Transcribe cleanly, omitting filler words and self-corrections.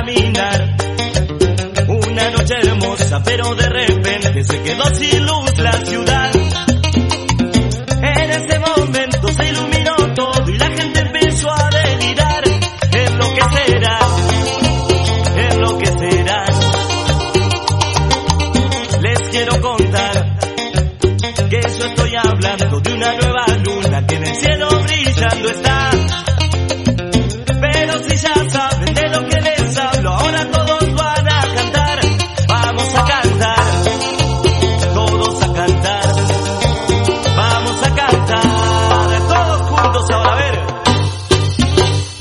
caminar. Una noche hermosa, pero de repente se quedó sin luz la ciudad. En ese momento se iluminó todo y la gente empezó a delirar. Enloquecerá, enloquecerá. Les quiero contar que eso estoy hablando de una nueva